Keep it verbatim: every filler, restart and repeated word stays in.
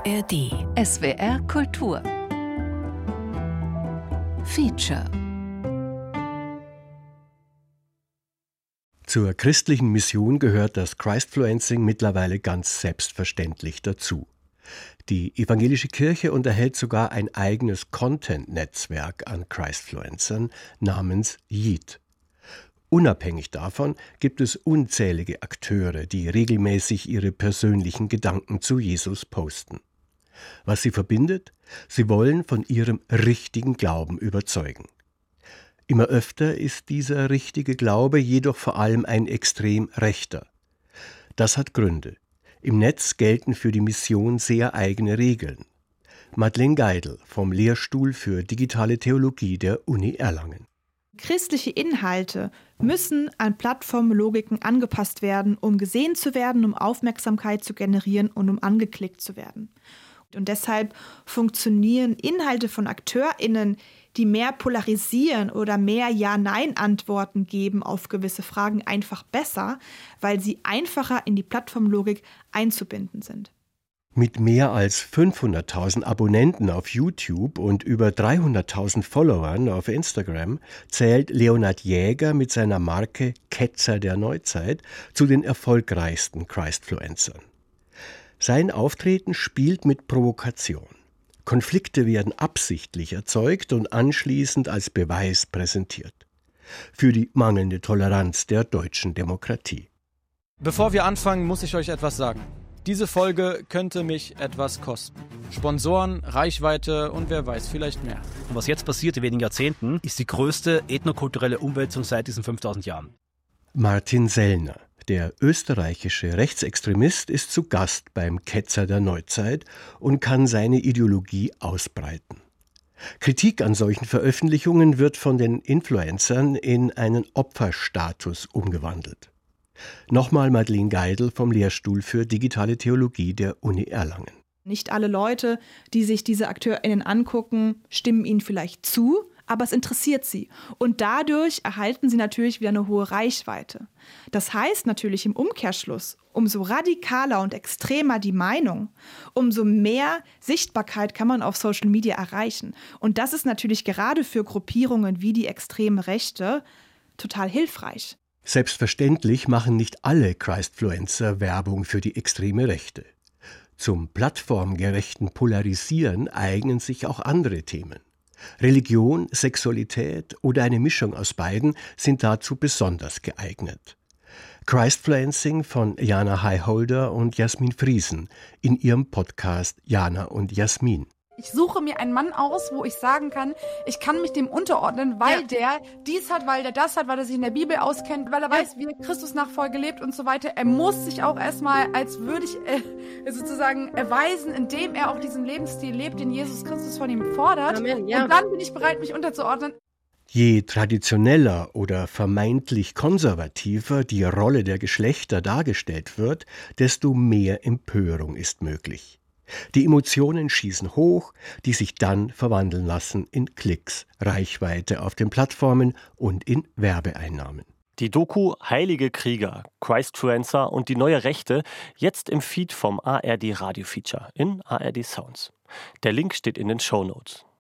R D. S W R Kultur. Feature. Zur christlichen Mission gehört das Christfluencing mittlerweile ganz selbstverständlich dazu. Die evangelische Kirche unterhält sogar ein eigenes Content-Netzwerk an Christfluencern namens Yeet. Unabhängig davon gibt es unzählige Akteure, die regelmäßig ihre persönlichen Gedanken zu Jesus posten. Was sie verbindet? Sie wollen von ihrem richtigen Glauben überzeugen. Immer öfter ist dieser richtige Glaube jedoch vor allem ein extrem rechter. Das hat Gründe. Im Netz gelten für die Mission sehr eigene Regeln. Madeleine Geidel vom Lehrstuhl für digitale Theologie der Uni Erlangen. Christliche Inhalte müssen an Plattformlogiken angepasst werden, um gesehen zu werden, um Aufmerksamkeit zu generieren und um angeklickt zu werden. Und deshalb funktionieren Inhalte von AkteurInnen, die mehr polarisieren oder mehr Ja-Nein-Antworten geben auf gewisse Fragen, einfach besser, weil sie einfacher in die Plattformlogik einzubinden sind. Mit mehr als fünfhunderttausend Abonnenten auf YouTube und über dreihunderttausend Followern auf Instagram zählt Leonhard Jäger mit seiner Marke Ketzer der Neuzeit zu den erfolgreichsten Christfluencern. Sein Auftreten spielt mit Provokation. Konflikte werden absichtlich erzeugt und anschließend als Beweis präsentiert. Für die mangelnde Toleranz der deutschen Demokratie. Bevor wir anfangen, muss ich euch etwas sagen. Diese Folge könnte mich etwas kosten. Sponsoren, Reichweite und wer weiß, vielleicht mehr. Und was jetzt passiert in wenigen Jahrzehnten, ist die größte ethnokulturelle Umwälzung seit diesen fünftausend Jahren. Martin Sellner, der österreichische Rechtsextremist, ist zu Gast beim Ketzer der Neuzeit und kann seine Ideologie ausbreiten. Kritik an solchen Veröffentlichungen wird von den Influencern in einen Opferstatus umgewandelt. Nochmal Madeleine Geidel vom Lehrstuhl für digitale Theologie der Uni Erlangen. Nicht alle Leute, die sich diese AkteurInnen angucken, stimmen ihnen vielleicht zu, aber es interessiert sie. Und dadurch erhalten sie natürlich wieder eine hohe Reichweite. Das heißt natürlich im Umkehrschluss, umso radikaler und extremer die Meinung, umso mehr Sichtbarkeit kann man auf Social Media erreichen. Und das ist natürlich gerade für Gruppierungen wie die extreme Rechte total hilfreich. Selbstverständlich machen nicht alle Christfluencer Werbung für die extreme Rechte. Zum plattformgerechten Polarisieren eignen sich auch andere Themen. Religion, Sexualität oder eine Mischung aus beiden sind dazu besonders geeignet. Christfluencing von Jana Highholder und Jasmin Friesen in ihrem Podcast Jana und Jasmin. Ich suche mir einen Mann aus, wo ich sagen kann, ich kann mich dem unterordnen, weil ja. der dies hat, weil der das hat, weil er sich in der Bibel auskennt, weil er weiß, wie er Christusnachfolge lebt und so weiter. Er muss sich auch erstmal als würdig äh, sozusagen erweisen, indem er auch diesen Lebensstil lebt, den Jesus Christus von ihm fordert. Amen, ja. Und dann bin ich bereit, mich unterzuordnen. Je traditioneller oder vermeintlich konservativer die Rolle der Geschlechter dargestellt wird, desto mehr Empörung ist möglich. Die Emotionen schießen hoch, die sich dann verwandeln lassen in Klicks, Reichweite auf den Plattformen und in Werbeeinnahmen. Die Doku Heilige Krieger, Christfluencer und die neue Rechte jetzt im Feed vom A R D Radio Feature in A R D Sounds. Der Link steht in den Shownotes.